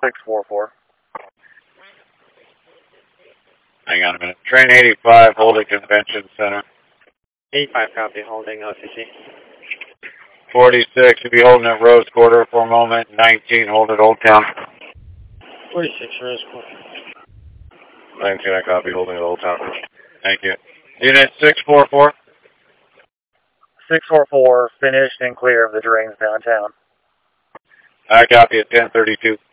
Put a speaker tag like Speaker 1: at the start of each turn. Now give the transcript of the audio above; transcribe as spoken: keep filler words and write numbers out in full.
Speaker 1: six four four.
Speaker 2: Hang on a minute. Train eighty-five, holding Convention Center.
Speaker 1: eighty-five, copy, holding O C C.
Speaker 2: forty-six, if you holding at Rose Quarter for a moment. nineteen, hold at Old Town.
Speaker 1: forty-six, Rose Quarter.
Speaker 2: nineteen, I copy, holding at Old Town. Thank you. Unit six four four.
Speaker 1: six four four, finished and clear of the drains downtown.
Speaker 2: I copy at ten thirty-two.